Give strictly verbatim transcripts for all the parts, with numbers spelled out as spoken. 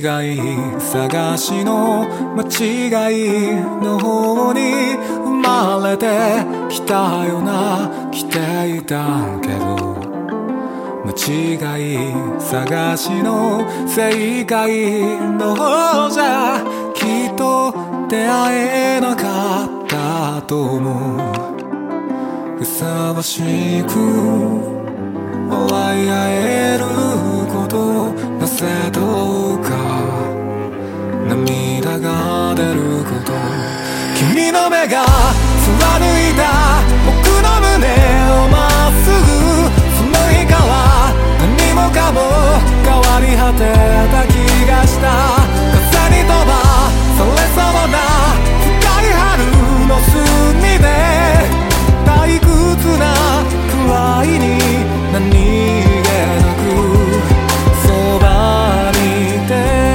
違い探しの間違いの方に生まれてきたよな来ていたけど間違い探しの正解の方じゃきっと出会えなかったと思うふさわしく笑い合えることなぜどうか涙が出ること君の目が貫いた僕の胸をまっすぐその日から何もかも変わり果てた気がした風に飛ばされそうな深い春の隅で退屈なくらいに何気なくそばにいて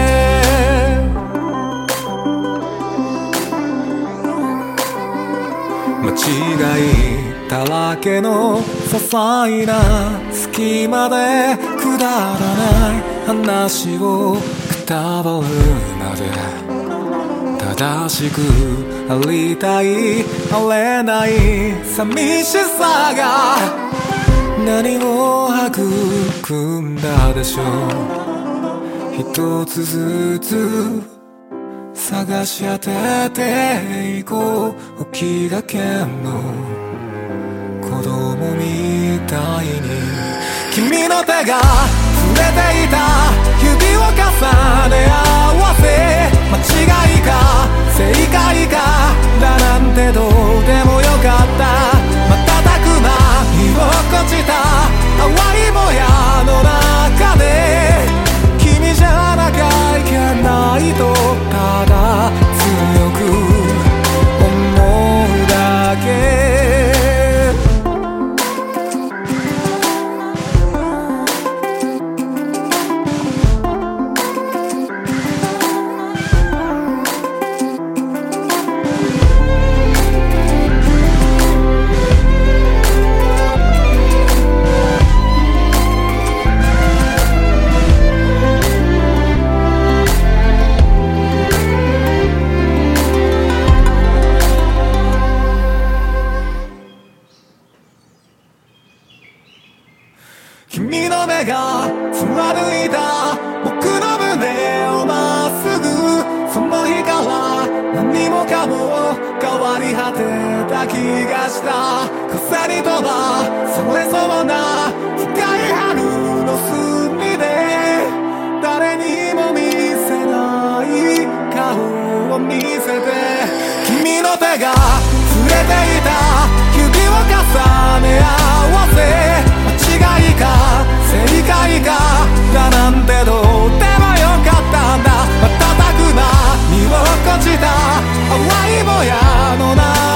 間違いだらけの些細な隙間でくだらない話をくたばるまで正しくありたいあれない寂しさが何を育んだでしょう一つずつ探し当てていこう起きがけの子供みたいに君の手が触れていた指を重ね合わせ間違いか正解かだなんてどうでもよかった瞬く間に落ちた淡いもやの中で君じゃなきゃいけないとただ強く思うだけ君の目が貫いた僕の胸をまっすぐその日から何もかも変わり果てた気がした風に飛ばされそうな深い春の隅で誰にも見せない顔を見せて君の手が触れていた指を重ね合わせ間違いか正解かだなんてどうでもよかったんだ瞬く間に落ちた淡いもやの中